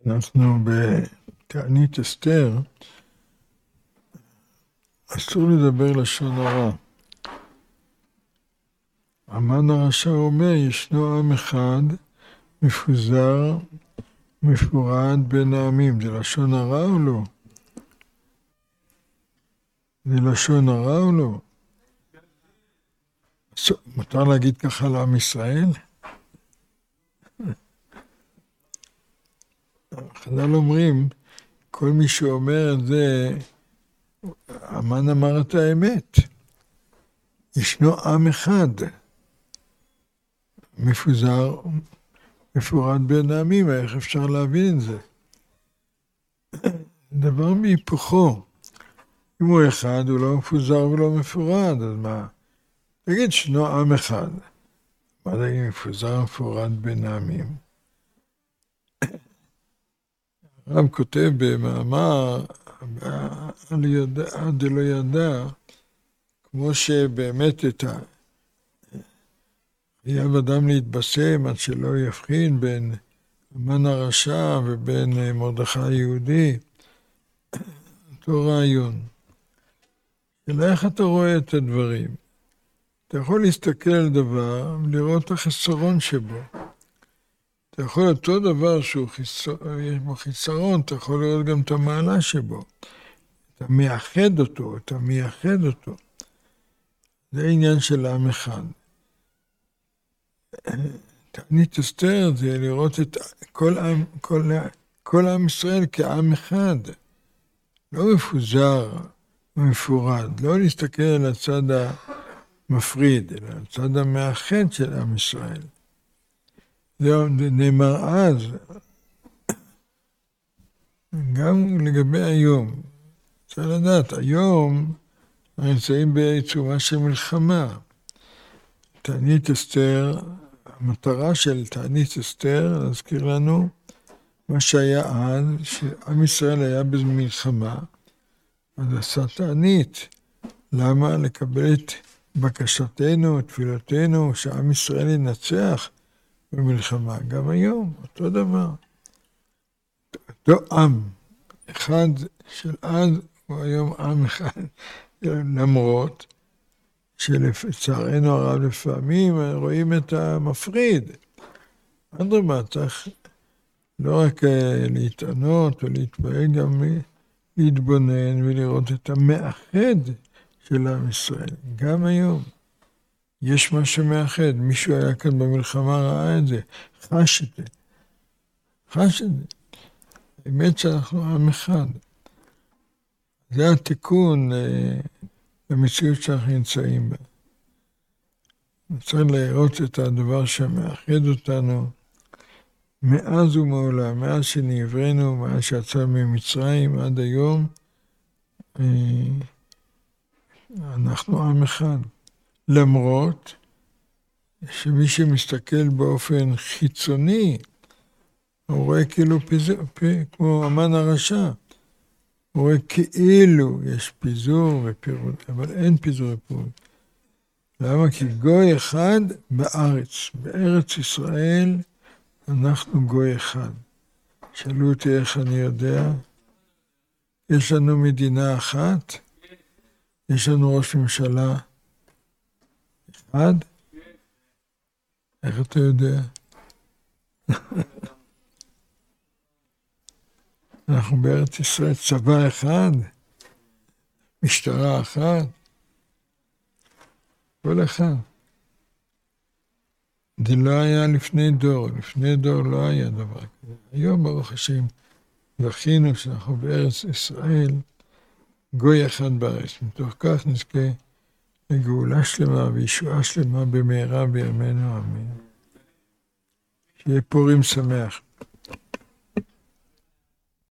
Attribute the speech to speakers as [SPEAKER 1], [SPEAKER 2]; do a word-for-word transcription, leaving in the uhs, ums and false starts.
[SPEAKER 1] אנחנו בתענית אסתר, אסור לדבר לשון הרע. המן הרשע אומר, ישנו עם אחד מפוזר, מפורד בין העמים. זה לשון הרע או לא? זה לשון הרע או לא? מותר להגיד ככה לעם ישראל? חז"ל אומרים, כל מי שאומר את זה, המן אמר את האמת. ישנו עם אחד, מפוזר, מפורד בין העמים, איך אפשר להבין את זה? דבר מהיפוכו. אם הוא אחד, הוא לא מפוזר ולא מפורד, אז מה? תגיד, ישנו עם אחד. מה זה מפוזר ומפורד בין העמים? הרב כותב במאמר, עד לא ידע, כמו שבאמת את ה... חייב אדם להתבשם עד שלא יבחין בין המן הרשע ובין מרדכי היהודי, אותו רעיון. אלא איך אתה רואה את הדברים? אתה יכול להסתכל על דבר ולראות את החסרון שבו. אתה יכול אותו דבר שהוא חיסר, יש בו חיסרון, אתה יכול לראות גם את המעלה שבו. אתה מייחד אותו, אתה מייחד אותו. זה העניין של עם אחד. תענית אסתר זה לראות את כל עם, כל, כל עם ישראל כעם אחד. לא מפוזר ומפורד. לא להסתכל על הצד המפריד, אלא על הצד המאחד של עם ישראל. זה נאמר אז, גם לגבי היום. צריך לדעת, היום נמצאים בעיצומה של מלחמה. תענית אסתר, המטרה של תענית אסתר, להזכיר לנו, מה שהיה אז, שעם ישראל היה במלחמה, אז עשה תענית. למה? לקבל את בקשתנו, את תפילתנו, שעם ישראל ינצח במלחמה. גם היום, אותו דבר. אותו עם, אחד של אז, הוא היום עם אחד, למרות שלצערנו הרב לפעמים רואים את המפריד. אדרבה, צריך לא רק להתענות או להתפעל, גם להתבונן ולראות את המאחד של עם ישראל. גם היום יש מה שמאחד. מישהו היה כאן במלחמה, ראה את זה, חש את זה. חש את זה. האמת שאנחנו עם אחד. זה התיקון למציאות שאנחנו נמצאים בה. צריך לראות את הדבר שמאחד אותנו מאז ומעולם, מאז שנעברנו, מאז שיצאנו ממצרים עד היום, אנחנו עם אחד. למרות שמי שמסתכל באופן חיצוני, הוא רואה כאילו פיזור, כמו המן הרשע. הוא רואה כאילו יש פיזור ופירוד, אבל אין פיזור ופירוד. למה? כי גוי אחד בארץ, בארץ ישראל, אנחנו גוי אחד. שאלו אותי איך אני יודע. יש לנו מדינה אחת, יש לנו ראש ממשלה אחד. איך אתה יודע? אנחנו בארץ ישראל צבא אחד, משטרה אחת, כל אחד. זה לא היה לפני דור, לפני דור לא היה דבר כזה. היום ברוך השם זכינו שאנחנו בארץ ישראל, גוי אחד בארץ. מתוך כך נזכה לגאולה שלמה וישועה שלמה במהרה בימינו אמן. שיהיה פורים שמח.